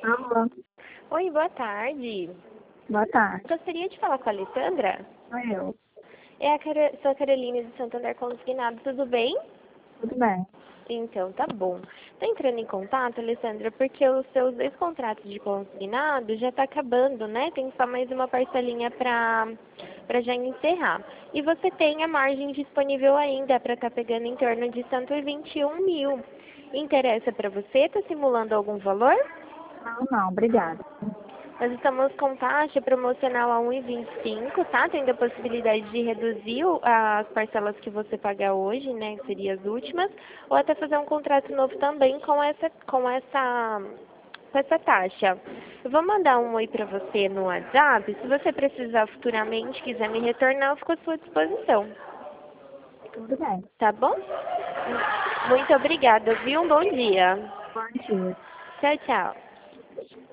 Alô, Oi, boa tarde. boa tarde. Gostaria de falar com a Alessandra? Sou eu. Sou a Caroline de Santander Consignado, tudo bem? Tudo bem? Então, tá bom. Tô entrando em contato, Alessandra, porque os seus 2 contratos de consignado já tá acabando, né? Tem só mais uma parcelinha pra já encerrar. E você tem a margem disponível ainda para estar pegando em torno de 121 mil. Interessa para você? Tá simulando algum valor? Não, não, obrigada. Nós estamos com taxa promocional a 1,25, tá? Tendo a possibilidade de reduzir as parcelas que você pagar hoje, né? Que seriam as últimas, ou até fazer um contrato novo também com essa taxa. Eu vou mandar um oi para você no WhatsApp. Se você precisar futuramente, quiser me retornar, eu fico à sua disposição. Tudo bem. Tá bom? Muito obrigada, viu? Um bom dia. Bom dia. Tchau, tchau.